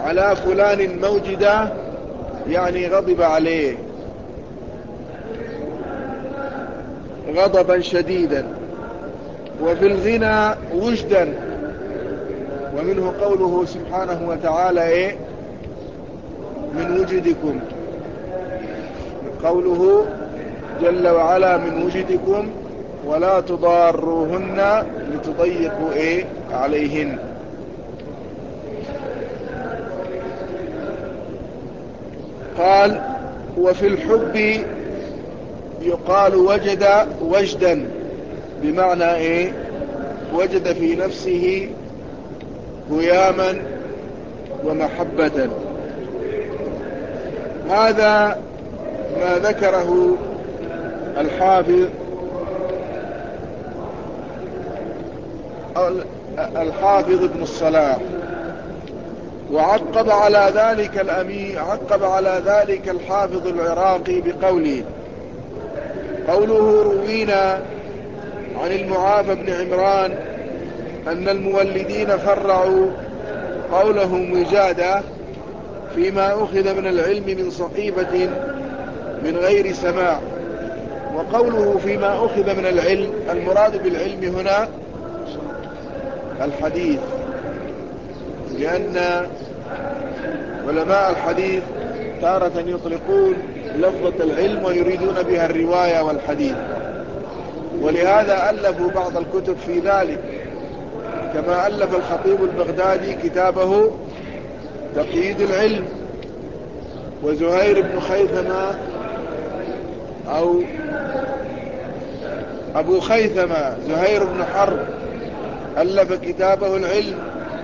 على فلان موجدة يعني غضب عليه غضبا شديدا. وفي الغنى وجدا، ومنه قوله سبحانه وتعالى إيه؟ من وجدكم، قوله جل وعلا من وجدكم ولا تضاروهن لتضيقوا إيه؟ عليهن. قال وفي الحب يقال وجد وجدا، بمعنى إيه؟ وجد في نفسه هياما ومحبة. هذا ما ذكره الحافظ ابن الصلاح. وعقب على ذلك عقب على ذلك الحافظ العراقي بقوله: قوله روينا عن المعافى بن عمران أن المولدين فرعوا قولهم وجادة فيما أخذ من العلم من صحيفة من غير سماع. وقوله فيما أخذ من العلم، المراد بالعلم هنا الحديث، لأن علماء الحديث تارة يطلقون لفظة العلم ويريدون بها الرواية والحديث، ولهذا ألفوا بعض الكتب في ذلك، كما ألف الخطيب البغدادي كتابه تقييد العلم، وزهير بن خيثمة أو أبو خيثمة زهير بن حرب ألف كتابه العلم،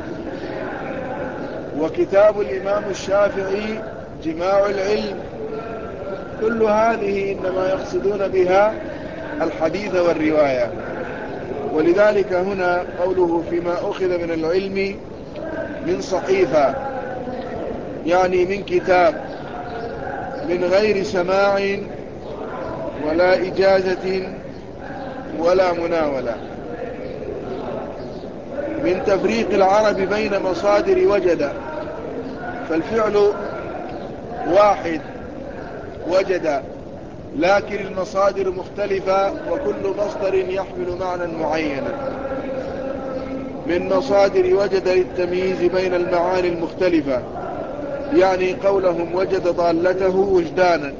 وكتاب الإمام الشافعي جماع العلم. كل هذه إنما يقصدون بها الحديث والرواية. ولذلك هنا قوله فيما أخذ من العلم من صحيفة، يعني من كتاب، من غير سماع ولا إجازة ولا مناولة. من تفريق العرب بين مصادر وجد، فالفعل واحد وجد، لكن المصادر مختلفة، وكل مصدر يحمل معنى معينا. من مصادر وجد للتمييز بين المعاني المختلفة، يعني قولهم وجد ضالته وجدانا،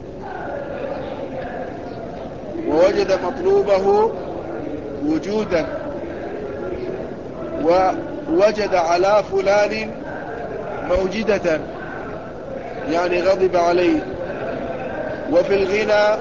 ووجد مطلوبه وجودا، ووجد على فلان موجدة يعني غضب عليه. وفي الغنى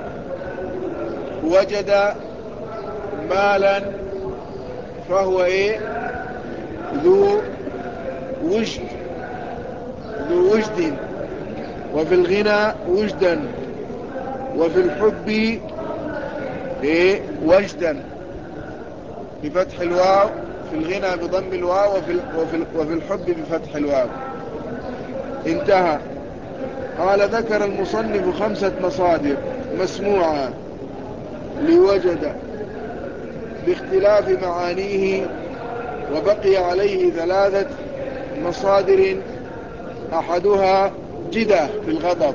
وجد مالا فهو ايه؟ ذو وجد، ذو وجد. وفي الغنى وجدا. وفي الحب ايه؟ وجدا بفتح الواو، في الغنى بضم الواو، وفي الحب بفتح الواو. انتهى. قال ذكر المصنف 5 مصادر مسموعة لوجد باختلاف معانيه، وبقي عليه 3 مصادر. أحدها جدة في الغضب،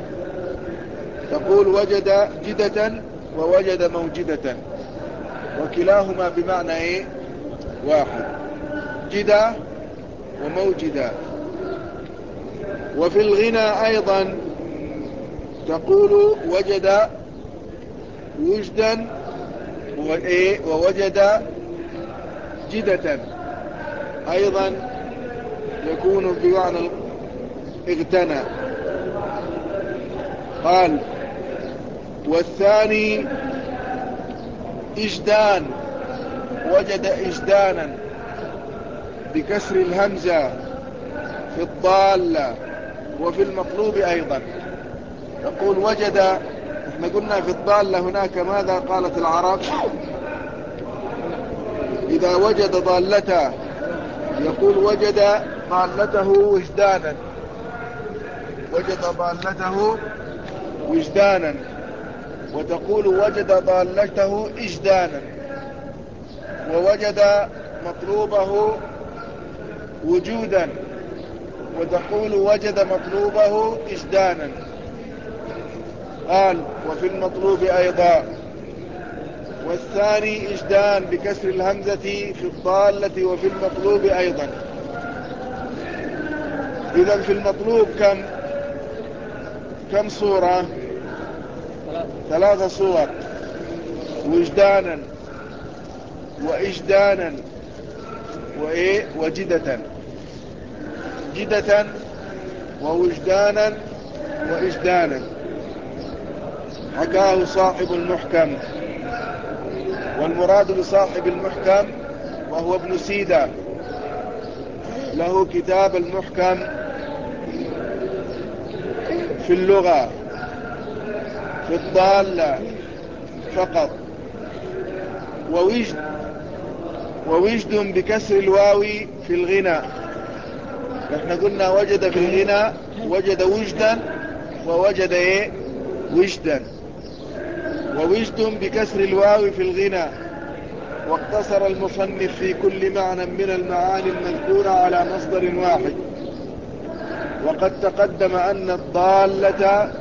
تقول وجد جدة ووجد موجدة، وكلاهما بمعنى ايه؟ واحد، جدة وموجدة. وفي الغنى أيضا تقول وجد وجدا ووجد جدة، أيضا يكون بمعنى اغتنى. قال والثاني إجدان، وجد إجدانا بكسر الهمزة في الضالة وفي المطلوب أيضا. يقول وجد، احنا قلنا في الضالة هناك ماذا قالت العرب؟ إذا وجد ضالته يقول وجد ضالته وجدانا، وجد ضالته وجدانا. وتقول وجد ضالته إجدانا، ووجد مطلوبه وجودا، وتقول وجد مطلوبه إجدانا. قال وفي المطلوب أيضا. والثاني إجدان بكسر الهمزة في الضالة وفي المطلوب أيضا. إذا في المطلوب كم صورة؟ 3 صور: وجدانا وإجدانا وجدة. جدة ووجدانا وإجدانا حكاه صاحب المحكم. والمراد بصاحب المحكم وهو ابن سيدة، له كتاب المحكم في اللغة في الضالة فقط. ووجد بكسر الواو في الغنى. احنا قلنا وجد في الغنى، وجد وجدا ووجد وجدا. ووجد بكسر الواو في الغنى. واقتصر المصنف في كل معنى من المعاني المذكورة على مصدر واحد. وقد تقدم أن الضالة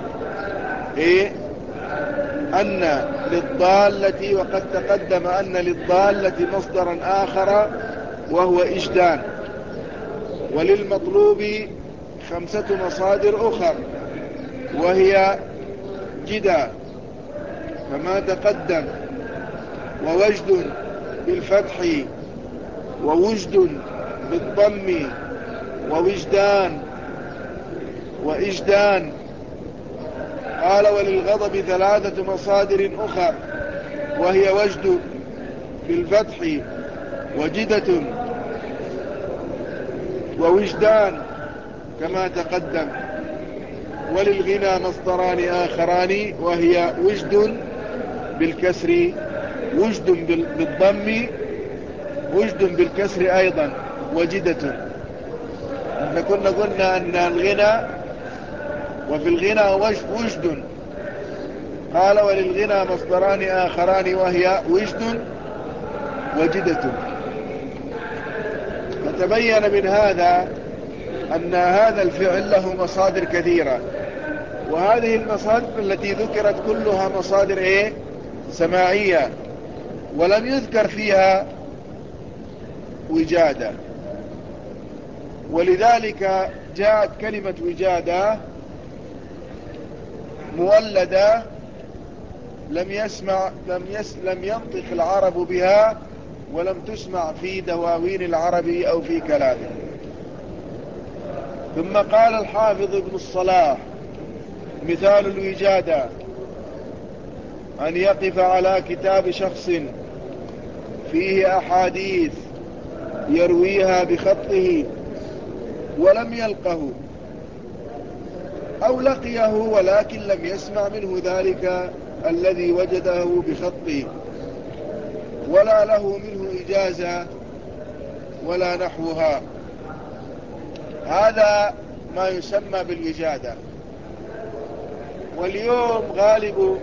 وقد تقدم أن للضالة مصدرا آخر وهو إجدان. وللمطلوب 5 مصادر أخر، وهي جدا كما تقدم، ووجد بالفتح، ووجد بالضم، ووجدان وإجدان. قال وللغضب 3 مصادر أخر، وهي وجد بالفتح، وجدة، ووجدان كما تقدم. وللغنى مصدران آخران، وهي وجد بالكسر، وجد بالضم، وجد بالكسر أيضا، وجدة. احنا كنا قلنا أن الغنى وفي الغنى وجد. قال وللغنى مصدران آخران، وهي وجد وجدة. فتبين من هذا أن هذا الفعل له مصادر كثيرة، وهذه المصادر التي ذكرت كلها مصادر سماعية، ولم يذكر فيها وجادة. ولذلك جاءت كلمة وجادة مولدة لم ينطق العرب بها، ولم تسمع في دواوين العرب أو في كلامه. ثم قال الحافظ ابن الصلاح: مثال الوجادة أن يقف على كتاب شخص فيه أحاديث يرويها بخطه ولم يلقه، أو لقيه ولكن لم يسمع منه ذلك الذي وجده بخطه، ولا له منه إجازة ولا نحوها. هذا ما يسمى بالوجادة. واليوم غالب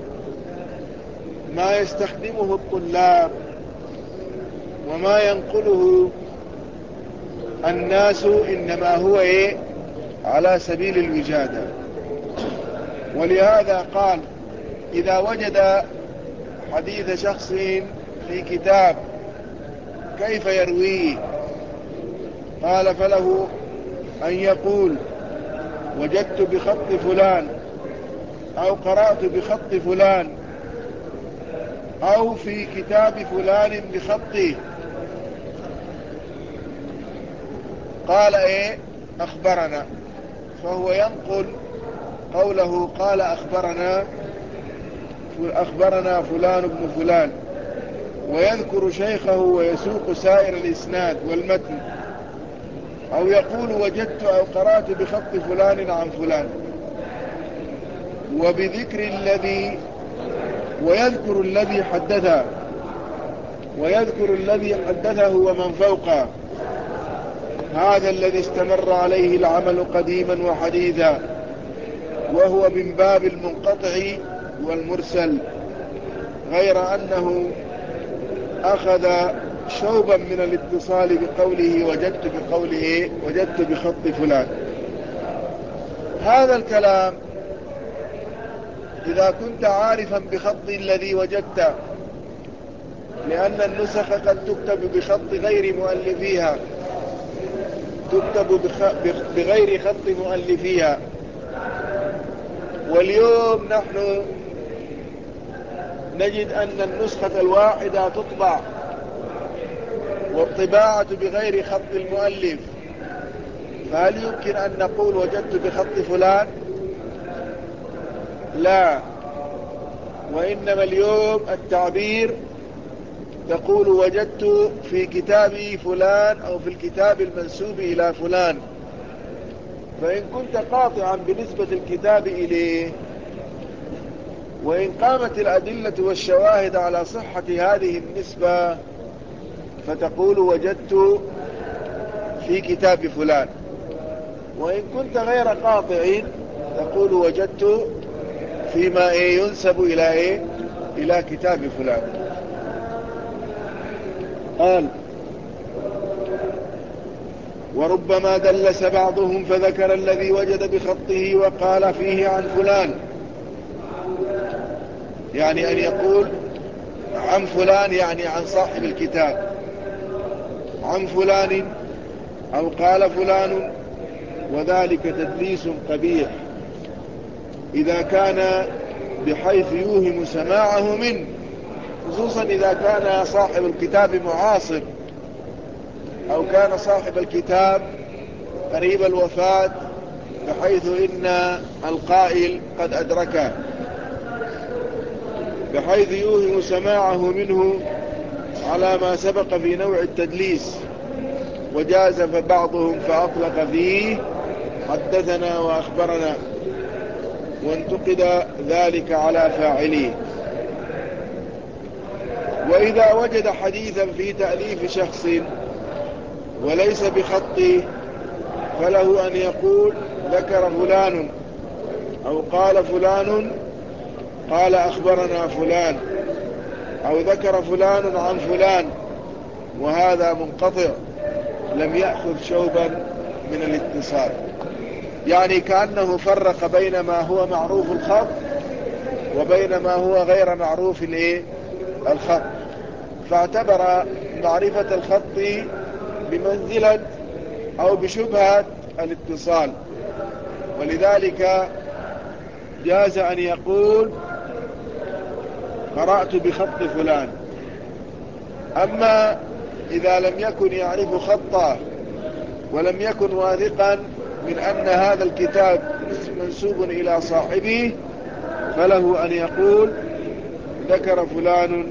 ما يستخدمه الطلاب وما ينقله الناس إنما هو على سبيل الوجادة. ولهذا قال: إذا وجد حديث شخص في كتاب كيف يرويه؟ قال: فله أن يقول وجدت بخط فلان، أو قرأت بخط فلان، أو في كتاب فلان بخطي. قال أخبرنا، فهو ينقل قوله قال أخبرنا فلان بن فلان، ويذكر شيخه ويسوق سائر الإسناد والمتن، أو يقول وجدت أو قرأت بخط فلان عن فلان، وبذكر الذي، ويذكر الذي حدثه ومن فوقه. هذا الذي استمر عليه العمل قديما وحديثا، وهو من باب المنقطع والمرسل، غير أنه أخذ شوبا من الاتصال بقوله وجدت بخط فلان. هذا الكلام إذا كنت عارفا بخط الذي وجدت، لأن النسخ قد تكتب بخط غير مؤلفيها، تكتب بغير خط مؤلفيها. واليوم نحن نجد أن النسخة الواحدة تطبع والطباعة بغير خط المؤلف، فهل يمكن أن نقول وجدت بخط فلان؟ لا، وإنما اليوم التعبير تقول وجدت في كتاب فلان أو في الكتاب المنسوب إلى فلان. فإن كنت قاطعا بنسبة الكتاب إليه، وإن قامت الأدلة والشواهد على صحة هذه النسبة، فتقول وجدت في كتاب فلان. وإن كنت غير قاطع تقول وجدت فيما ينسب إلى كتاب فلان. قال وربما دلس بعضهم فذكر الذي وجد بخطه وقال فيه عن فلان، يعني أن يقول عن فلان يعني عن صاحب الكتاب، عن فلان أو قال فلان، وذلك تدليس قبيح إذا كان بحيث يوهم سماعه منه، خصوصا إذا كان صاحب الكتاب معاصر أو كان صاحب الكتاب قريب الوفاة، بحيث إن القائل قد أدركه، بحيث يوهم سماعه منه على ما سبق في نوع التدليس. وجاز بعضهم فأطلق فيه حدثنا وأخبرنا، وانتقد ذلك على فاعليه. وإذا وجد حديثا في تأليف شخص وليس بخطه، فله أن يقول ذكر فلان أو قال فلان قال أخبرنا فلان، أو ذكر فلان عن فلان، وهذا منقطع لم يأخذ شوبا من الاتصال. يعني كأنه فرق بين ما هو معروف الخط وبين ما هو غير معروف الخط، فاعتبر معرفة الخط بمنزلة أو بشبهة الاتصال. ولذلك جاز أن يقول قرأت بخط فلان. أما إذا لم يكن يعرف خطه ولم يكن واثقا من أن هذا الكتاب منسوب إلى صاحبه، فله أن يقول ذكر فلان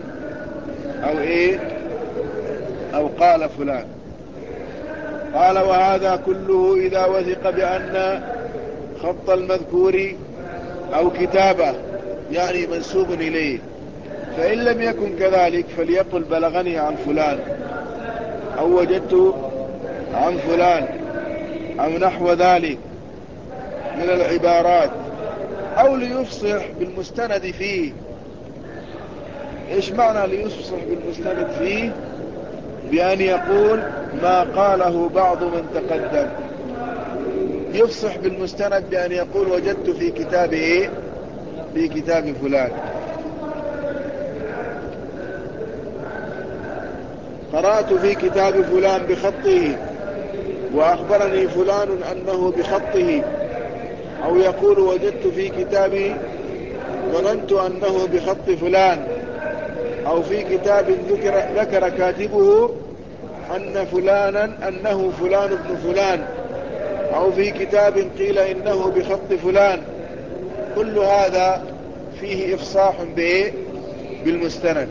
أو قال فلان. قال وهذا كله إذا وثق بأن خط المذكور أو كتابه يعني منسوب إليه. فإن لم يكن كذلك فليقل بلغني عن فلان أو وجدت عن فلان أو نحو ذلك من العبارات، أو ليفصح بالمستند فيه. إيش معنى ليفصح بالمستند فيه؟ بأن يقول ما قاله بعض من تقدم. يفصح بالمستند بأن يقول وجدت في كتابه في كتاب فلان، قرأت في كتاب فلان بخطه وأخبرني فلان أنه بخطه، أو يقول وجدت في كتابي ظننت أنه بخط فلان، أو في كتاب ذكر كاتبه أنه فلان ابن فلان، أو في كتاب قيل إنه بخط فلان. كل هذا فيه إفصاح بالمستند.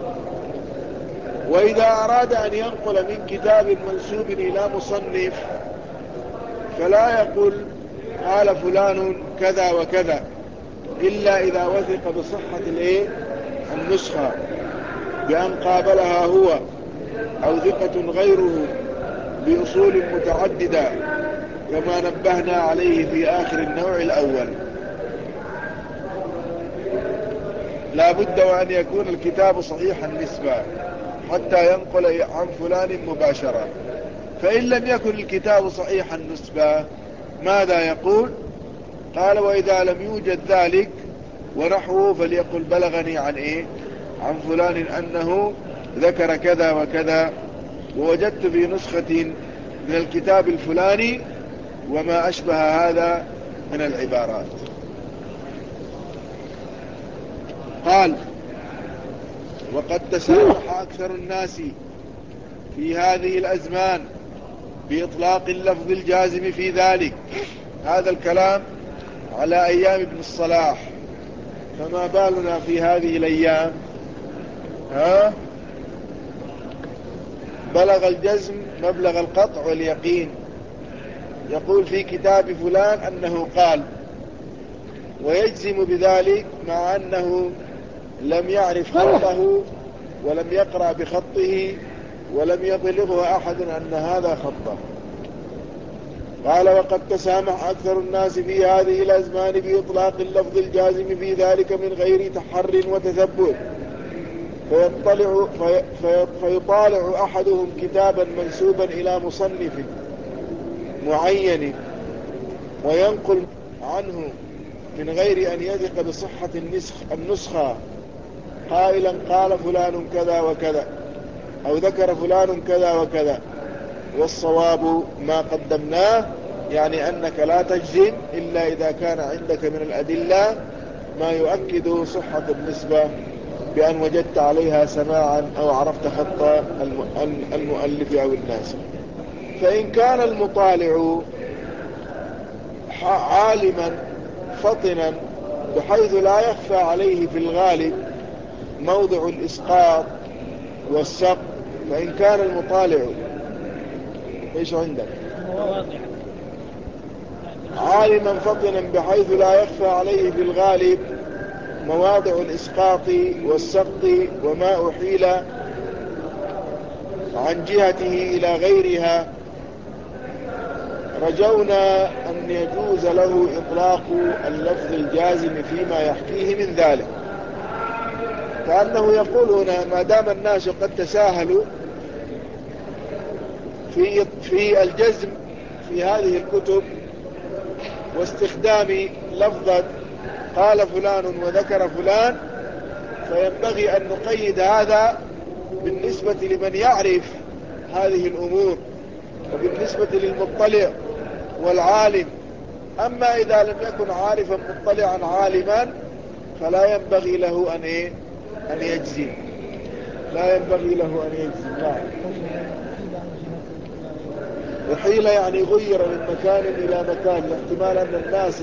وإذا أراد أن ينقل من كتاب منسوب إلى مصنف فلا يقول قال فلان كذا وكذا، إلا إذا وثق بصحة النسخة بأن قابلها هو أو ثقة غيره بأصول متعددة، كما نبهنا عليه في آخر النوع الأول. لا بد وأن يكون الكتاب صحيح النسبة، حتى ينقل عن فلان مباشرة. فإن لم يكن الكتاب صحيح النسبة ماذا يقول؟ قال وإذا لم يوجد ذلك ونحوه فليقل بلغني عن إيه؟ عن فلان أنه ذكر كذا وكذا، ووجدت في نسخة من الكتاب الفلاني وما أشبه هذا من العبارات. قال وقد تسامح أكثر الناس في هذه الأزمان بإطلاق اللفظ الجازم في ذلك. هذا الكلام على أيام ابن الصلاح، فما بالنا في هذه الأيام؟ بلغ الجزم مبلغ القطع واليقين، يقول في كتاب فلان أنه قال، ويجزم بذلك مع أنه لم يعرف خطه ولم يقرأ بخطه ولم يبلغه أحد أن هذا خطه. قال وقد تسامح أكثر الناس في هذه الأزمان بإطلاق اللفظ الجازم في ذلك من غير تحر وتثبت، فيطالع أحدهم كتابا منسوبا إلى مصنف معين وينقل عنه من غير أن يثق بصحة النسخة قائلا قال فلان كذا وكذا أو ذكر فلان كذا وكذا، والصواب ما قدمناه، يعني أنك لا تجزم إلا إذا كان عندك من الأدلة ما يؤكد صحة النسبة بأن وجدت عليها سماعا أو عرفت خط المؤلف أو الناس. فإن كان المطالع عالما فطنا بحيث لا يخفى عليه في الغالب موضع الإسقاط والسقط، فإن كان المطالع ايش عندك عالما فطنا بحيث لا يخفى عليه في الغالب مواضع الإسقاط والسقط وما أحيل عن جهته إلى غيرها، رجونا أن يجوز له إطلاق اللفظ الجازم فيما يحكيه من ذلك. كأنه يقول هنا ما دام الناس قد تساهلوا في الجزم في هذه الكتب واستخدام لفظة قال فلان وذكر فلان، فينبغي أن نقيد هذا بالنسبة لمن يعرف هذه الأمور وبالنسبة للمطلع والعالم. أما إذا لم يكن عارفا مطلعا عالما فلا ينبغي له أن يجزم، لا ينبغي له أن يجزم. لا وحيل يعني غير من مكان إلى مكان، لاحتمال أن الناس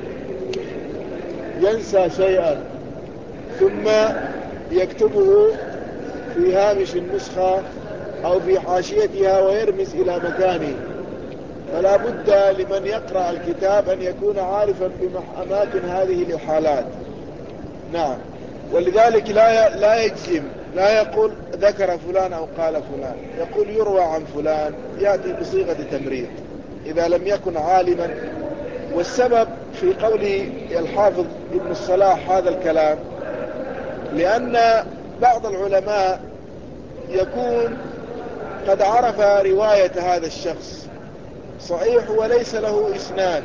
ينسى شيئا ثم يكتبه في هامش النسخة أو في حاشيتها ويرمز إلى مكانه، فلا بد لمن يقرأ الكتاب أن يكون عارفا بأماكن هذه الإحالات. نعم، ولذلك لا يجزم، لا يقول ذكر فلان أو قال فلان، يقول يروى عن فلان، يأتي بصيغة تمريض إذا لم يكن عالما. والسبب في قوله الحافظ ابن الصلاح هذا الكلام لأن بعض العلماء يكون قد عرف رواية هذا الشخص صحيح وليس له إسناد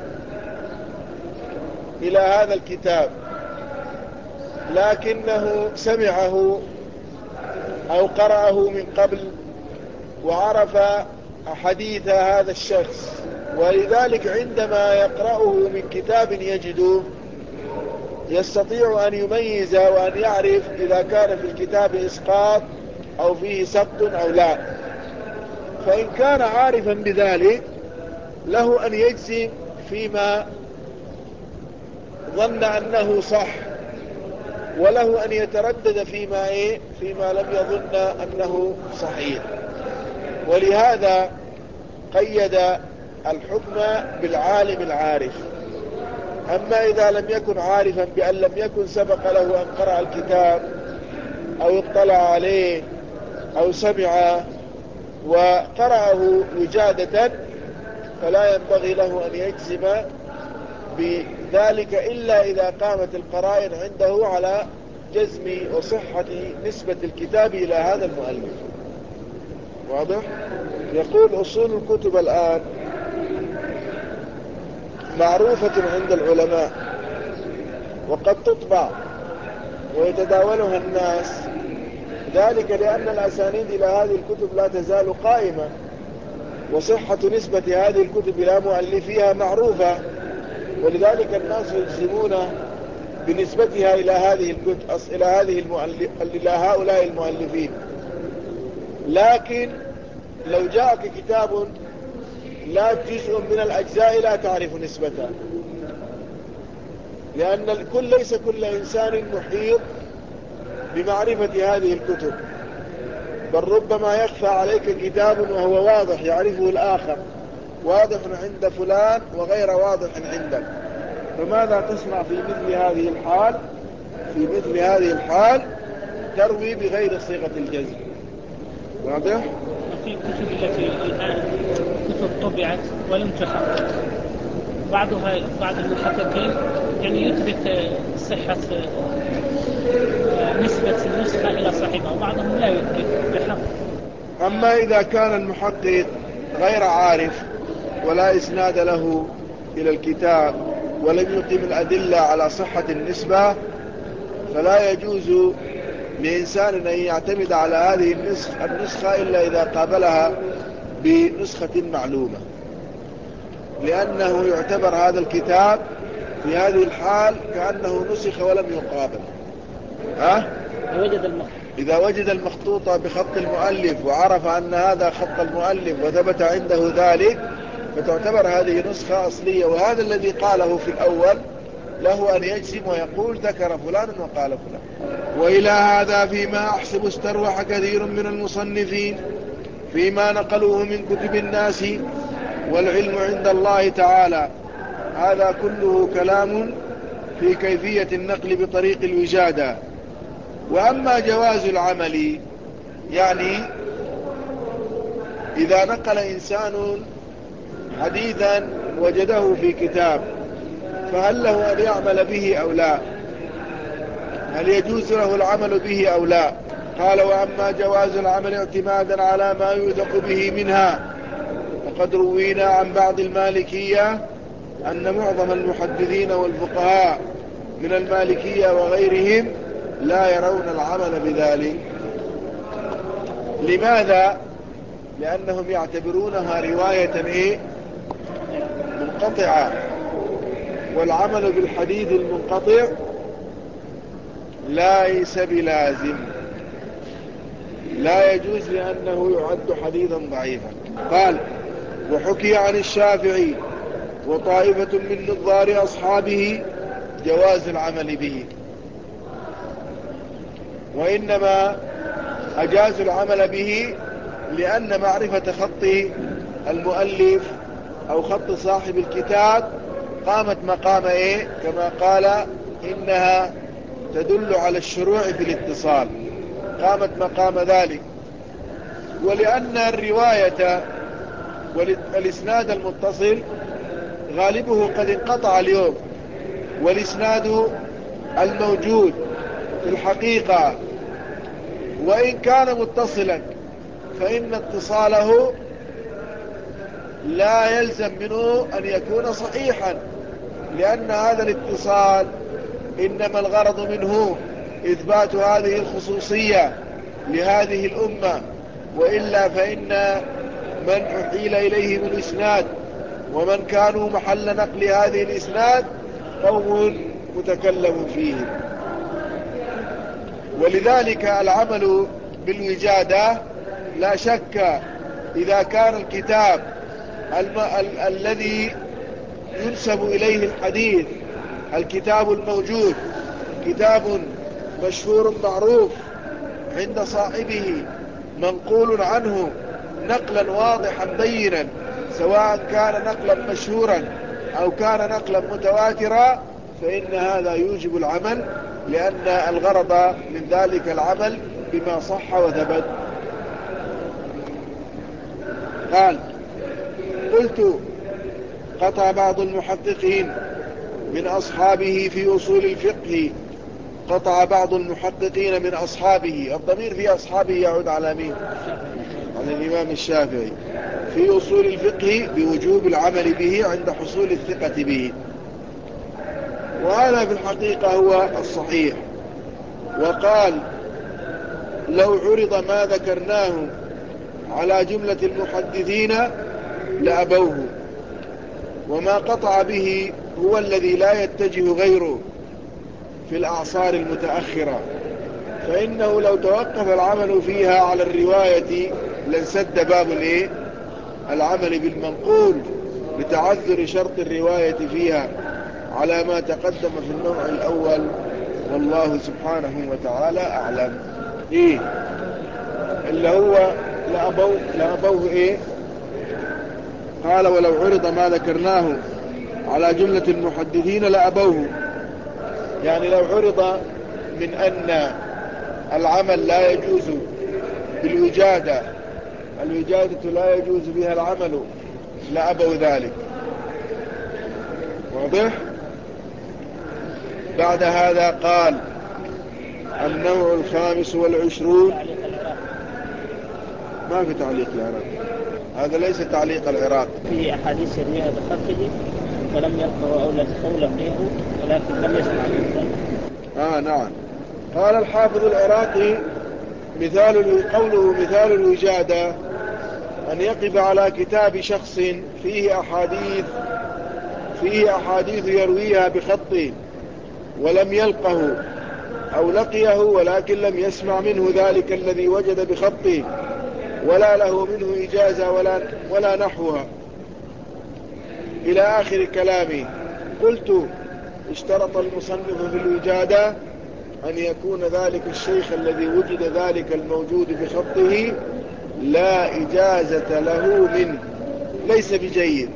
إلى هذا الكتاب، لكنه سمعه أو قرأه من قبل وعرف حديث هذا الشخص، ولذلك عندما يقرأه من كتاب يجده يستطيع أن يميز وأن يعرف إذا كان في الكتاب إسقاط أو فيه سقط أو لا. فإن كان عارفا بذلك له أن يجزم فيما ظن أنه صح، وله أن يتردد فيما لم يظن أنه صحيح. ولهذا قيد الحكم بالعالم العارف. أما إذا لم يكن عارفا بأن لم يكن سبق له أن قرأ الكتاب أو اطلع عليه أو سمع وقرأه وجادة فلا ينبغي له أن يجزم بذلك إلا إذا قامت القرائن عنده على جزم وصحة نسبة الكتاب إلى هذا المؤلف. واضح؟ يقول أصول الكتب الآن معروفة عند العلماء، وقد تطبع ويتداولها الناس، ذلك لأن الأسانيد إلى هذه الكتب لا تزال قائمة، وصحة نسبة هذه الكتب إلى مؤلفيها معروفة، ولذلك الناس يجزمون بنسبتها إلى هذه الكتب، إلى هؤلاء المؤلفين. لكن لو جاءك كتاب لا جزء من الأجزاء لا تعرف نسبته، لأن ليس كل إنسان محيط بمعرفة هذه الكتب، بل ربما يخفى عليك كتاب وهو واضح يعرفه الآخر، واضح عند فلان وغير واضح عندك. فماذا تصنع في مثل هذه الحال؟ في مثل هذه الحال تروي بغير صيغة الجزم. واضح؟ في الكتب التي الآن كتب طبعت ولم تحقق، بعض المحققين يعني يثبت صحة نسبة النسخة إلى صاحبها، وبعضهم لا يثبت بحق. أما إذا كان المحقق غير عارف ولا إسناد له إلى الكتاب ولم يقم الأدلة على صحة النسبة، فلا يجوز لإنسان أن يعتمد على هذه النسخة إلا إذا قابلها بنسخة معلومة، لأنه يعتبر هذا الكتاب في هذه الحال كأنه نسخ ولم يقابل. إذا وجد المخطوطة بخط المؤلف وعرف أن هذا خط المؤلف وثبت عنده ذلك، فتعتبر هذه نسخة أصلية. وهذا الذي قاله في الأول له أن يجزم ويقول ذكر فلان وقال فلان. وإلى هذا فيما أحسب استروح كثير من المصنفين فيما نقلوه من كتب الناس، والعلم عند الله تعالى. هذا كله كلام في كيفية النقل بطريق الوجادة. وأما جواز العمل، يعني إذا نقل إنسان حديثا وجده في كتاب، فهل له أن يعمل به أو لا؟ هل يجوز له العمل به أو لا؟ قال: وأما جواز العمل اعتمادا على ما يوثق به منها، فقد روينا عن بعض المالكية أن معظم المحدثين والفقهاء من المالكية وغيرهم لا يرون العمل بذلك. لماذا؟ لأنهم يعتبرونها رواية منقطعة، والعمل بالحديث المنقطع ليس بلازم، لا يجوز لأنه يعد حديثا ضعيفا. قال: وحكي عن الشافعي وطائفة من نظار أصحابه جواز العمل به، وإنما أجازوا العمل به لأن معرفة خط المؤلف أو خط صاحب الكتاب قامت مقام كما قال إنها تدل على الشروع في الاتصال، قامت مقام ذلك. ولأن الرواية والإسناد المتصل غالبه قد انقطع اليوم، والإسناد الموجود في الحقيقة وإن كان متصلا فإن اتصاله لا يلزم منه أن يكون صحيحا، لأن هذا الاتصال إنما الغرض منه إثبات هذه الخصوصية لهذه الأمة، وإلا فإن من أحيل إليهم الإسناد ومن كانوا محل نقل هذه الإسناد قوم متكلم فيهم. ولذلك العمل بالوجادة لا شك إذا كان الكتاب الذي ينسب إليه الحديث، الكتاب الموجود كتاب مشهور معروف عند صاحبه منقول عنه نقلا واضحا بينا، سواء كان نقلا مشهورا أو كان نقلا متواترا، فإن هذا يوجب العمل، لأن الغرض من ذلك العمل بما صح وثبت. قال: قلت: قطع بعض المحققين من أصحابه في أصول الفقه قطع بعض المحققين من أصحابه. الضمير في أصحابه يعود على مين؟ على الإمام الشافعي في أصول الفقه بوجوب العمل به عند حصول الثقة به، وهذا في الحقيقة هو الصحيح. وقال لو عرض ما ذكرناه على جملة المحدثين لأبوه، وما قطع به هو الذي لا يتجه غيره في الأعصار المتأخرة، فإنه لو توقف العمل فيها على الرواية لانسد باب العمل بالمنقول لتعذر شرط الرواية فيها على ما تقدم في النوع الأول، والله سبحانه وتعالى أعلم. اللي هو لأبوه قال ولو عرض ما ذكرناه على جملة المحدثين لأبوه، يعني لو عرض من أن العمل لا يجوز بالوجادة، الوجادة لا يجوز بها العمل، لأبوا ذلك. واضح؟ بعد هذا قال النوع 25. ما في تعليق العراق، هذا ليس تعليق العراق. في أحاديث يرويها بخطه فلم يلقه أو لم يره ولكن لم يسمع منه. نعم. قال الحافظ العراقي قوله مثال الوجادة أن يقف على كتاب شخص فيه أحاديث يرويها بخطه ولم يلقه، أو لقيه ولكن لم يسمع منه ذلك الذي وجد بخطه ولا له منه إجازة ولا نحوها إلى آخر كلامي. قلت اشترط المصنف في الوجادة أن يكون ذلك الشيخ الذي وجد ذلك الموجود بخطه لا إجازة له منه، ليس بجيد،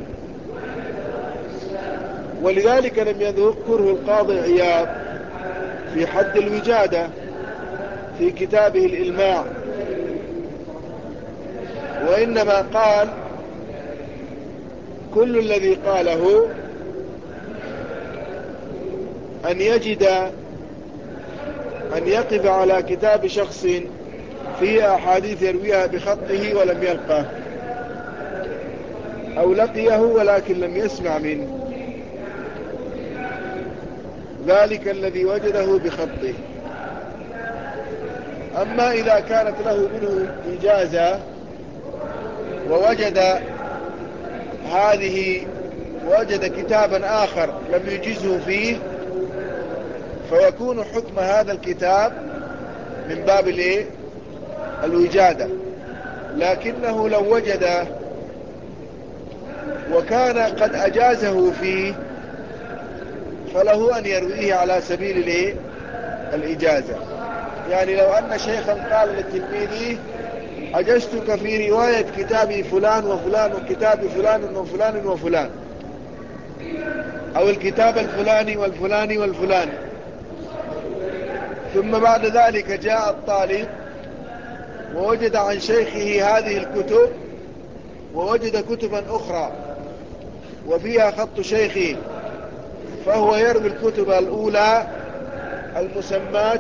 ولذلك لم يذكره القاضي عياض في حد الوجادة في كتابه الإلماع، وإنما قال كل الذي قاله أن يقف على كتاب شخص فيه أحاديث يرويها بخطه ولم يلقه، أو لقيه ولكن لم يسمع منه ذلك الذي وجده بخطه. أما إذا كانت له منه إجازة ووجد كتابا آخر لم يجزه فيه، فيكون حكم هذا الكتاب من باب الوجادة. لكنه لو وجد وكان قد أجازه فيه فله أن يرويه على سبيل الإجازة. يعني لو أن شيخا قال لتلميذه أجزتك في رواية كتابي فلان وفلان وكتاب فلان وفلان وفلان، أو الكتاب الفلاني والفلاني والفلاني، ثم بعد ذلك جاء الطالب ووجد عن شيخه هذه الكتب ووجد كتبا أخرى وفيها خط شيخه، فهو يروي الكتب الأولى المسمات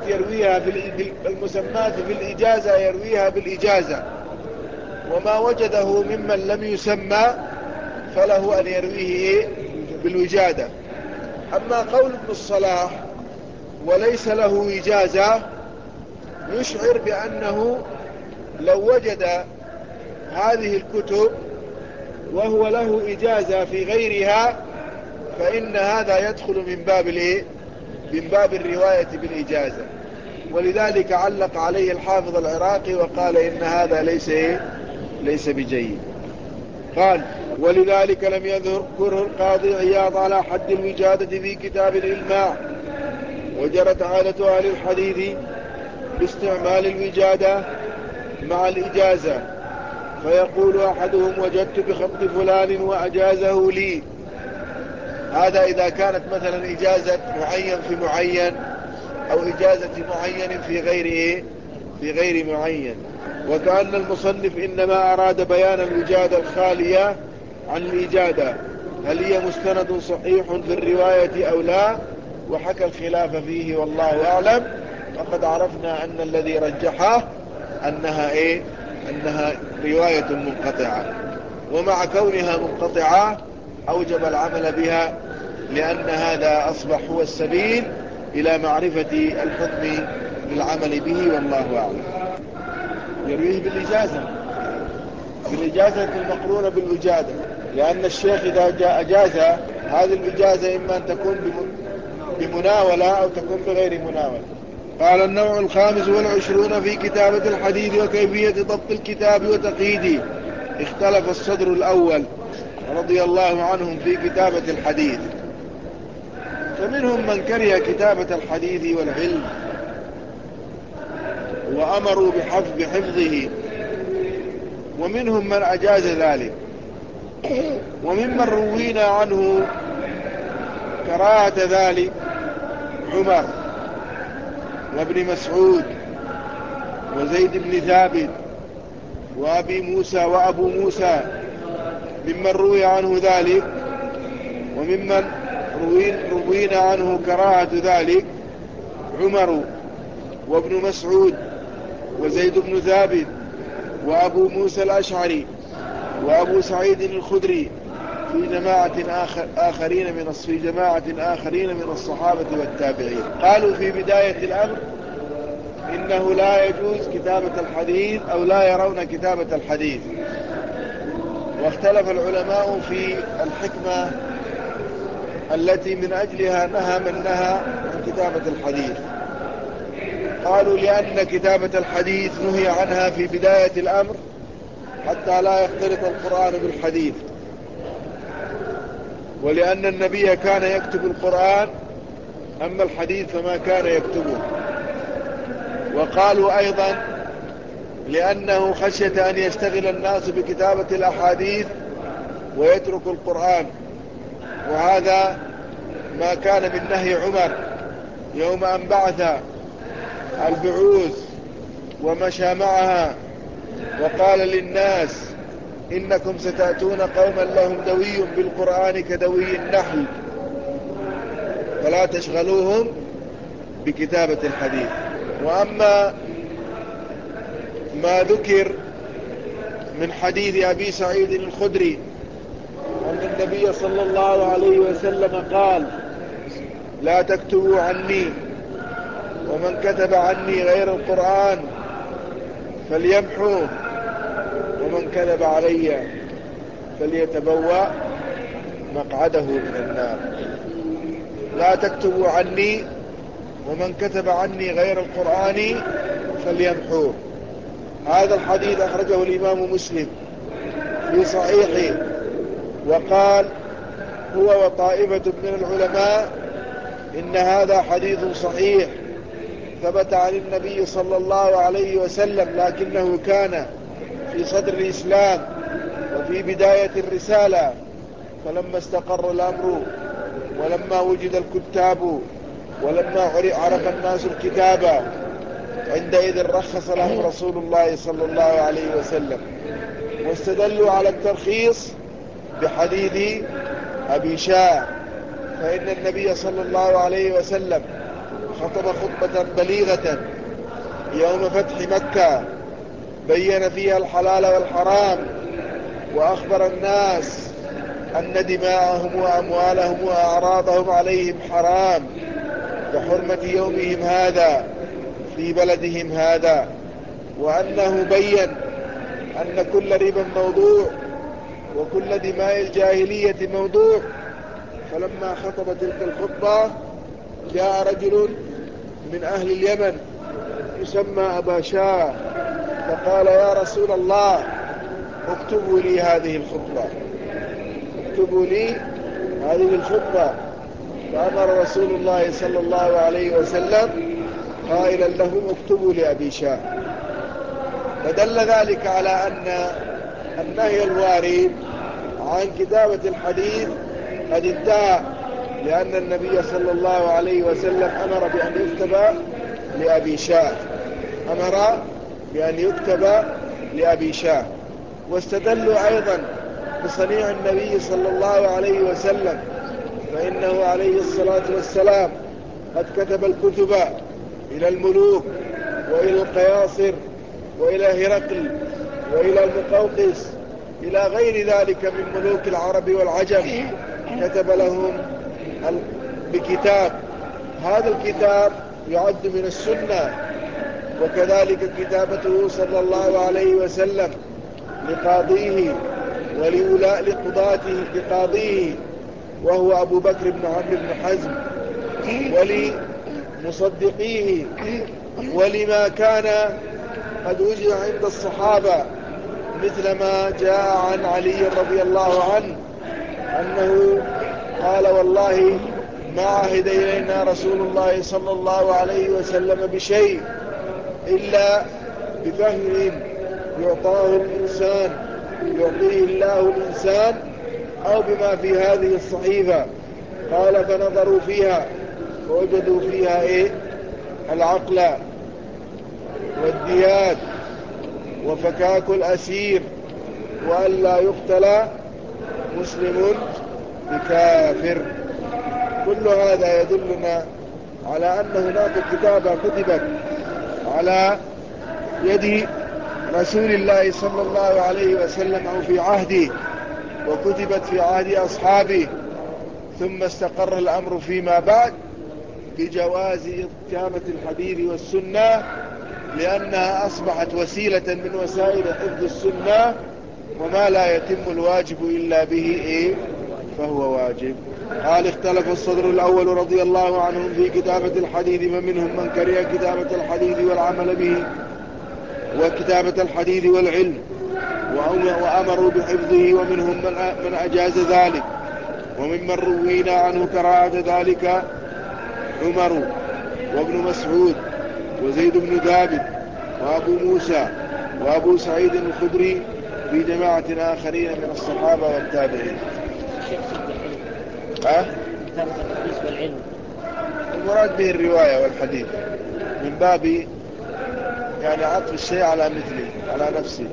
في الإجازة يرويها بالإجازة، وما وجده ممن لم يسمى فله أن يرويه بالوجادة. أما قول ابن الصلاح وليس له إجازة يشعر بأنه لو وجد هذه الكتب وهو له إجازة في غيرها فإن هذا يدخل من باب الرواية بالإجازة، ولذلك علق عليه الحافظ العراقي وقال إن هذا ليس بجيد. قال ولذلك لم يذكره القاضي عياض على حد الوجادة في كتاب الإلماع، وجرت عادة أهل الحديث باستعمال الوجادة مع الإجازة، فيقول أحدهم وجدت بخط فلان وأجازه لي. هذا إذا كانت مثلا إجازة معين في معين أو إجازة معين في غير معين. وكأن المصنف إنما أراد بيان الوجادة الخالية عن الإجادة، هل هي مستند صحيح في الرواية أو لا، وحكى الخلاف فيه والله أعلم. وقد عرفنا أن الذي رجحه أنها رواية منقطعة، ومع كونها منقطعة أوجب العمل بها، لأن هذا أصبح هو السبيل إلى معرفة الحكم للعمل به والله أعلم. يرويه بالإجازة المقرونة بالوجادة، لأن الشيخ إذا أجاز هذه الإجازة إما أن تكون بمناولة أو تكون بغير مناولة. قال: النوع 25 في كتابة الحديث وكيفية ضبط الكتاب وتقييده. اختلف الصدر الأول رضي الله عنهم في كتابة الحديث، فمنهم من كره كتابة الحديث والعلم وأمروا بحفظه، ومنهم من أجاز ذلك، وممن روينا عنه كراهة ذلك عمر وابن مسعود وزيد بن ثابت وأبو موسى ممن روي عنه ذلك، وممن روينا عنه كراهة ذلك عمر وابن مسعود وزيد بن ثابت وأبو موسى الأشعري وأبو سعيد الخدري في جماعة آخرين من الصحابة والتابعين. قالوا في بداية الأمر إنه لا يجوز كتابة الحديث أو لا يرون كتابة الحديث، واختلف العلماء في الحكمة التي من أجلها نهى من نهى عن كتابة الحديث. قالوا لأن كتابة الحديث نهي عنها في بداية الأمر حتى لا يختلط القرآن بالحديث، ولأن النبي كان يكتب القرآن، أما الحديث فما كان يكتبه. وقالوا أيضا لأنه خشية أن يشتغل الناس بكتابة الأحاديث ويتركوا القرآن، وهذا ما كان من نهي عمر يوم أن بعث البعوث ومشى معها وقال للناس: إنكم ستأتون قوما لهم دوي بالقرآن كدوي النحل فلا تشغلوهم بكتابة الحديث. وأما ما ذكر من حديث أبي سعيد الخدري أن النبي صلى الله عليه وسلم قال: لا تكتبوا عني، ومن كتب عني غير القرآن فليمحوه، ومن كذب علي فليتبوأ مقعده من النار. لا تكتبوا عني، ومن كتب عني غير القرآن فليمحوه. هذا الحديث أخرجه الإمام مسلم في صحيحه، وقال هو وطائفة من العلماء إن هذا حديث صحيح ثبت عن النبي صلى الله عليه وسلم، لكنه كان في صدر الإسلام وفي بداية الرسالة، فلما استقر الأمر ولما وجد الكتاب ولما عرف الناس الكتابة عندئذ رخص لهم رسول الله صلى الله عليه وسلم، واستدلوا على الترخيص بحديث أبي شاه، فإن النبي صلى الله عليه وسلم خطب خطبة بليغة يوم فتح مكة بين فيها الحلال والحرام، وأخبر الناس أن دماءهم وأموالهم وأعراضهم عليهم حرام كحرمة يومهم هذا في بلدهم هذا، وأنه بين أن كل ربا موضوع وكل دماء الجاهلية موضوع. فلما خطب تلك الخطبة جاء رجل من أهل اليمن يسمى أبا شاه، فقال: يا رسول الله، اكتبوا لي هذه الخطبة، اكتبوا لي هذه الخطبة. فأمر رسول الله صلى الله عليه وسلم قائلا لهم: اكتبوا لأبي شاه. فدل ذلك على أن النهي الوارد عن كتابة الحديث قد انتهى، لأن النبي صلى الله عليه وسلم أمر بأن يكتب لأبي شاه، أمر بأن يكتب لأبي شاه. واستدلوا أيضا بصنيع النبي صلى الله عليه وسلم، فإنه عليه الصلاة والسلام قد كتب الكتب إلى الملوك وإلى القياصر وإلى هرقل وإلى المقوقس إلى غير ذلك من ملوك العرب والعجم، كتب لهم بكتاب. هذا الكتاب يعد من السنة. وكذلك كتابته صلى الله عليه وسلم لقاضيه لقضاته لقاضيه وهو أبو بكر بن عمرو بن حزم، ولمصدقيه، ولما كان قد وجد عند الصحابة، مثل ما جاء عن علي رضي الله عنه أنه قال: والله ما عهد إلينا رسول الله صلى الله عليه وسلم بشيء إلا بفهم يعطيه الله الإنسان أو بما في هذه الصحيفة. قال: فنظروا فيها فوجدوا فيها العقل والديات وفكاك الأسير وأن لا يقتل مسلم بكافر. كل هذا يدلنا على أن هناك كتابة كتبت على يد رسول الله صلى الله عليه وسلم أو في عهده، وكتبت في عهد أصحابه، ثم استقر الأمر فيما بعد بجواز كتابة الحديث والسنة، لأنها أصبحت وسيلة من وسائل حفظ السنة، وما لا يتم الواجب إلا به فهو واجب. قال: اختلف الصدر الأول رضي الله عنهم في كتابة الحديث، فمنهم من كره كتابة الحديث والعمل به وكتابة الحديث والعلم وأمروا بحفظه، ومنهم من أجاز ذلك. وممن روينا عنه كراهة ذلك عمر وابن مسعود وزيد بن ثابت وأبو موسى وأبو سعيد الخدري في جماعة آخرين من الصحابة والتابعين. كتابة الحديث والعلم المراد به الرواية والحديث من باب يعني عطف الشيء على مثله على نفسه.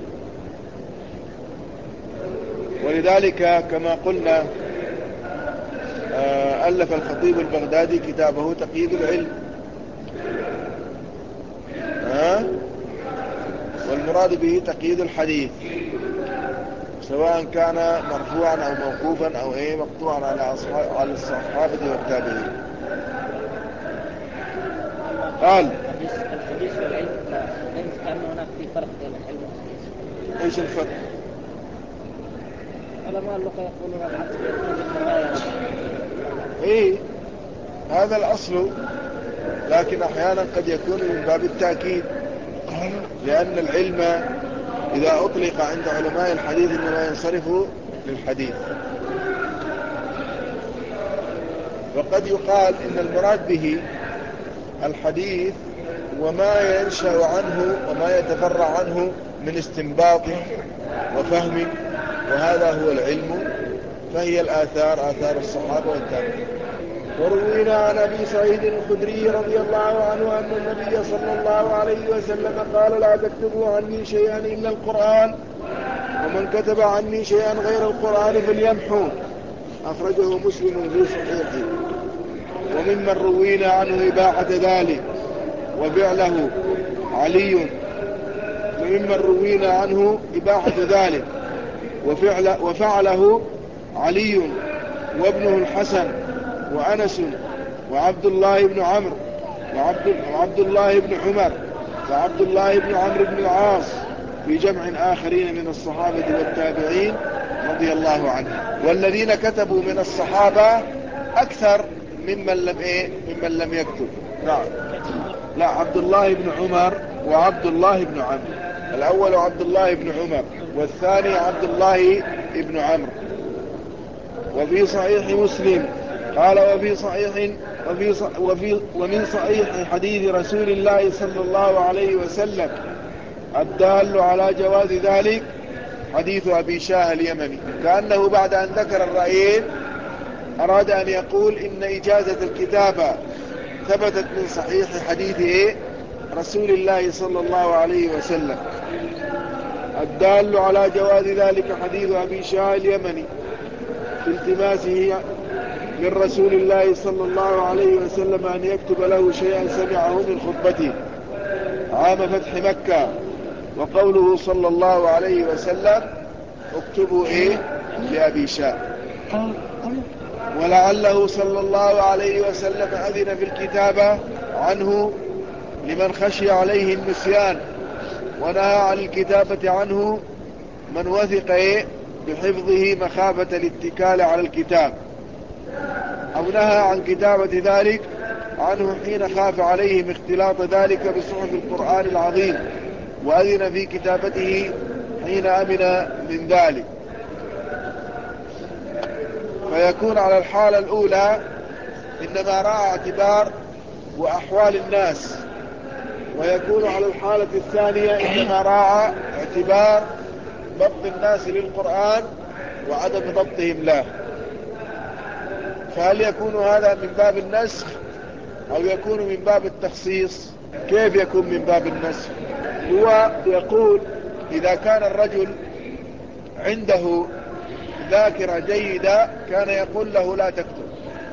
ولذلك كما قلنا ألف الخطيب البغدادي كتابه تقييد العلم، والمراد به تقييد الحديث، سواء كان مرفوعا أو موقوفا أو مقطوعا على الصحابة والتابعين. قال: الحديث والعلم، كأن هناك في فرق بين العلم والحديث. ايش الفرق؟ علماء اللغة يقولون العكس، يكون بالمغايرة. هذا الأصل، لكن أحيانا قد يكون من باب التأكيد، لأن العلم إذا أطلق عند علماء الحديث إنما ينصرف للحديث. وقد يقال إن المراد به الحديث وما ينشأ عنه وما يتفرع عنه من استنباط وفهم، وهذا هو العلم، فهي آثار الصحابة والتابعين. وروينا عن أبي سعيد الخدري رضي الله عنه أن النبي صلى الله عليه وسلم قال: لا تكتبوا عني شيئا إلا القرآن، ومن كتب عني شيئا غير القرآن فليمحو. أخرجه مسلم في صحيحه. وممن روينا عنه إباحة ذلك وفعله علي، وممن روينا عنه إباحة ذلك وفعله علي وابنه الحسن وأنس وعبد الله بن عمرو وعبد الله بن عمر وعبد الله بن عمرو بن العاص في جمع آخرين من الصحابة والتابعين رضي الله عنهم. والذين كتبوا من الصحابة أكثر ممن لم يكتب. نعم. لا، عبد الله بن عمر وعبد الله بن عمرو. الأول عبد الله بن عمر والثاني عبد الله بن عمرو. وفي صحيح مسلم قال: ومن صحيح حديث رسول الله صلى الله عليه وسلم الدال على جواز ذلك حديث أبي شاه اليمني. كأنه بعد أن ذكر الرأيين أراد أن يقول إن إجازة الكتابة ثبتت من صحيح حديث رسول الله صلى الله عليه وسلم. الدال على جواز ذلك حديث أبي شاه اليمني في من رسول الله صلى الله عليه وسلم أن يكتب له شيئا سمعه من خطبته عام فتح مكة. وقوله صلى الله عليه وسلم اكتبوا لأبي شاه. ولعله صلى الله عليه وسلم أذن في الكتابة عنه لمن خشي عليه النسيان، ونهى عن الكتابة عنه من وثق بحفظه مخافة الاتكال على الكتاب، أو نهى عن كتابة ذلك عنه حين خاف عليهم اختلاط ذلك بصحف القرآن العظيم، وأذن في كتابته حين أمن من ذلك. فيكون على الحالة الأولى إنما راعى اعتبار وأحوال الناس، ويكون على الحالة الثانية إنما راعى اعتبار ضبط الناس للقرآن وعدم ضبطهم له. فهل يكون هذا من باب النسخ أو يكون من باب التخصيص؟ كيف يكون من باب النسخ؟ هو يقول إذا كان الرجل عنده ذاكرة جيدة كان يقول له لا تكتب،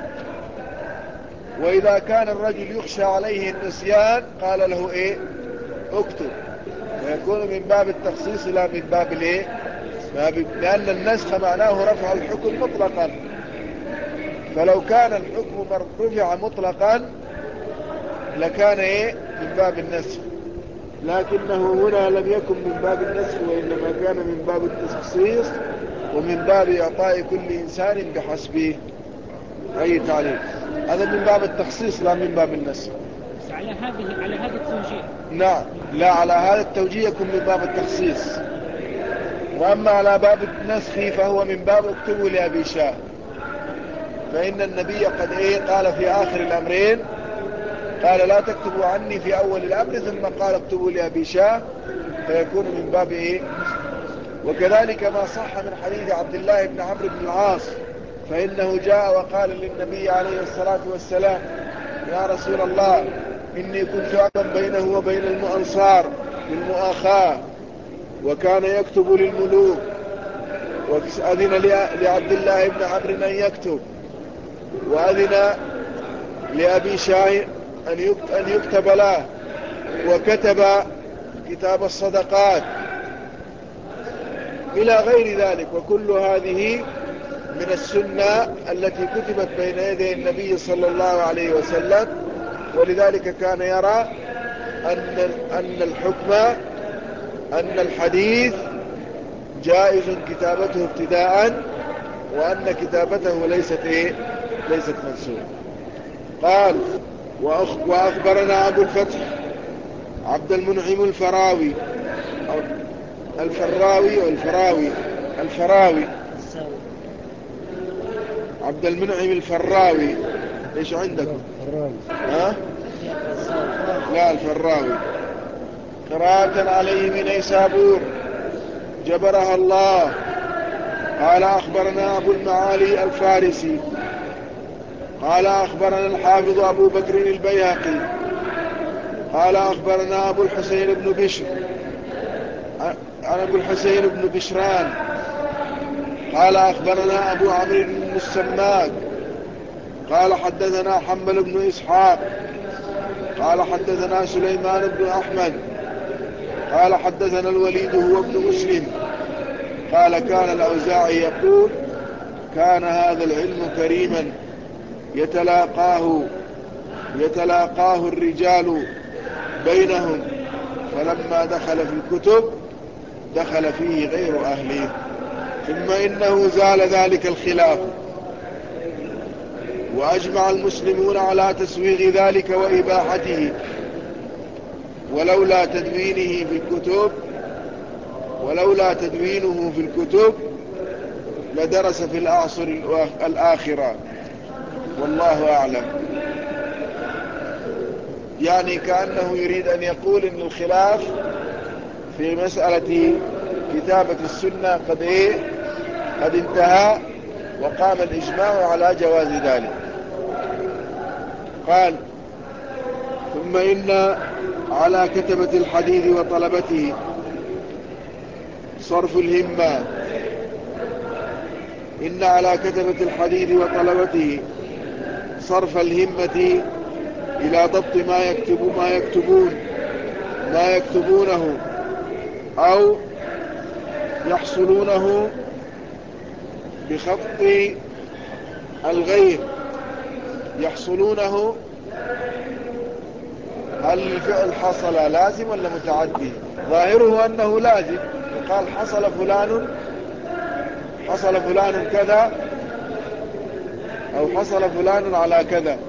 وإذا كان الرجل يخشى عليه النسيان قال له اكتب. ويكون من باب التخصيص لا من باب لأن النسخ معناه رفع الحكم مطلقا، فلو كان الحكم رفع مطلقا لكان من باب النسخ، لكنه هنا لم يكن من باب النسخ، وإنما كان من باب التخصيص ومن باب إعطاء كل إنسان بحسبه. أي تعليق، هذا من باب التخصيص لا من باب النسخ. على هذا التوجيه. نعم، لا، على هذا التوجيه يكون من باب التخصيص. وأما على باب النسخ فهو من باب اكتبوا لأبي شاه، فإن النبي قد قال في آخر الأمرين، قال لا تكتبوا عني في أول الأمر، ثم قال اكتبوا لأبي شاه، فيكون من باب وكذلك ما صح من حديث عبد الله بن عمرو بن العاص، فإنه جاء وقال للنبي عليه الصلاة والسلام يا رسول الله إني كنت أعلم بينه وبين الأنصار بالمؤاخاة، وكان يكتب للملوك، وأذن لعبد الله بن عمرو أن يكتب، وأذن لأبي شاه أن يكتب له، وكتب كتاب الصدقات إلى غير ذلك. وكل هذه من السنة التي كتبت بين يدي النبي صلى الله عليه وسلم، ولذلك كان يرى أن الحديث جائز كتابته ابتداء، وأن كتابته ليست منسوخة. قال وأخبرنا أبو الفتح عبد المنعم الفراوي عبد المنعم الفراوي. ايش عندكم؟ لا، الفراوي. قراءة عليه من نيسابور جبرها الله. قال أخبرنا أبو المعالي الفارسي قال أخبرنا الحافظ أبو بكر البيهقي قال أخبرنا أبو الحسين بن بشر أبو الحسين بن بشران قال أخبرنا أبو عمرو بن السماك قال حدثنا حنبل بن إسحاق قال حدثنا سليمان بن أحمد قال حدثنا الوليد هو ابن مسلم قال كان الأوزاعي يقول كان هذا العلم كريما يتلاقاه الرجال بينهم، فلما دخل في الكتب دخل فيه غير أهله، ثم إنه زال ذلك الخلاف، وأجمع المسلمون على تسويغ ذلك وإباحته، ولولا تدوينه في الكتب لدرس في الأعصر الآخرة، والله أعلم. يعني كأنه يريد أن يقول إن الخلاف في مسألة كتابة السنة قد انتهى، وقام الإجماع على جواز ذلك. قال ثم إن على كتبة الحديث وطلبته صرف الهمة. إن على كتبة الحديث وطلبته صرف الهمة إلى ضبط ما يكتبونه أو يحصلونه بخط الغير. يحصلونه، هل الفعل حصل لازم ولا متعدي؟ ظاهره أنه لازم. يقال حصل فلان كذا، أو حصل فلان على كذا.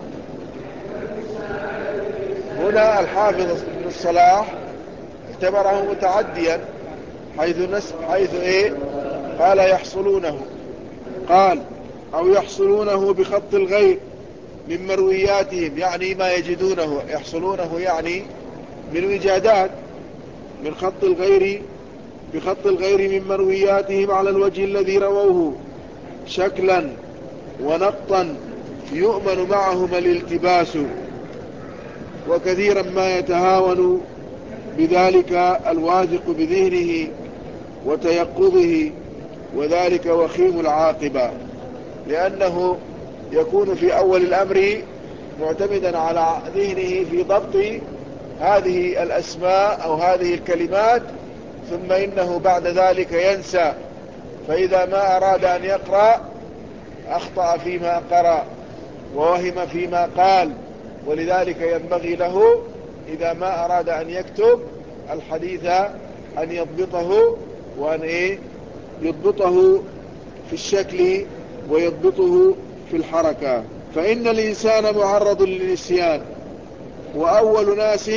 هنا الحافظ ابن الصلاح اعتبره متعديا، حيث ايه قال يحصلونه، قال أو يحصلونه بخط الغير من مروياتهم، يعني ما يجدونه. يحصلونه يعني من وجادات، من خط الغير، بخط الغير من مروياتهم على الوجه الذي رووه شكلا ونقطا يؤمن معهما الالتباس، وكثيرا ما يتهاون بذلك الواثق بذهنه وتيقظه، وذلك وخيم العاقبة، لأنه يكون في أول الأمر معتمدا على ذهنه في ضبط هذه الأسماء أو هذه الكلمات، ثم إنه بعد ذلك ينسى، فإذا ما أراد أن يقرأ أخطأ فيما قرأ ووهم فيما قال. ولذلك ينبغي له إذا ما أراد أن يكتب الحديث أن يضبطه، وأن يضبطه في الشكل ويضبطه في الحركة. فإن الإنسان معرض للنسيان، وأول الناس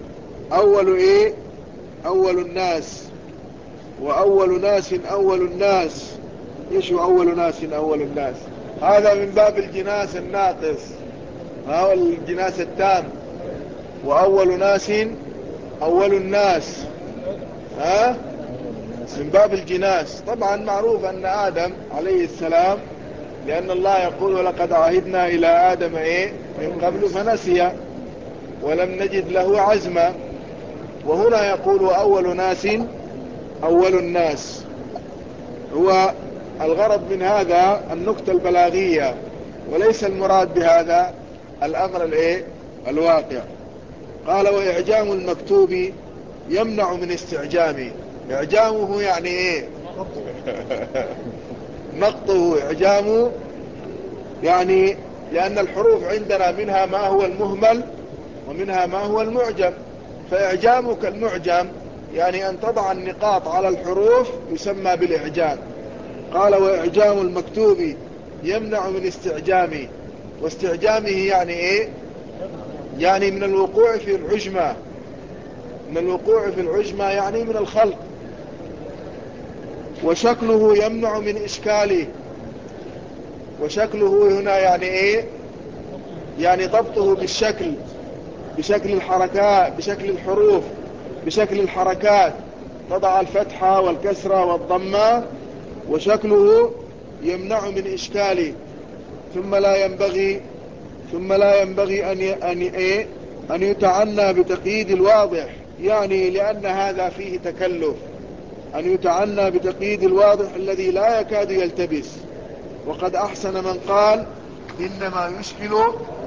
أول الناس. إيش أول الناس؟ هذا من باب الجناس الناقص، هو الجناس التام. وأول ناس أول الناس، من باب الجناس. طبعا معروف أن آدم عليه السلام، لأن الله يقول ولقد عهدنا إلى آدم من قبل فنسي ولم نجد له عزما. وهنا يقول أول الناس. هو الغرض من هذا النكتة البلاغية، وليس المراد بهذا الأمر الواقع. قال وإعجام المكتوب يمنع من استعجامه. إعجامه يعني نقطه. إعجامه يعني لأن الحروف عندنا منها ما هو المهمل ومنها ما هو المعجم، فإعجامك المعجم يعني أن تضع النقاط على الحروف يسمى بالإعجام. قال وإعجام المكتوب يمنع من استعجامه. واستعجامه يعني يعني من الوقوع في العجمة، يعني من الخلق. وشكله يمنع من إشكاله. وشكله هنا يعني يعني ضبطه بشكل الحركات، بشكل الحروف، بشكل الحركات، تضع الفتحة والكسرة والضمة. وشكله يمنع من إشكاله. ثم لا ينبغي أن يتعنى بتقييد الواضح، يعني لأن هذا فيه تكلف، أن يتعنى بتقييد الواضح الذي لا يكاد يلتبس. وقد أحسن من قال إنما يشكل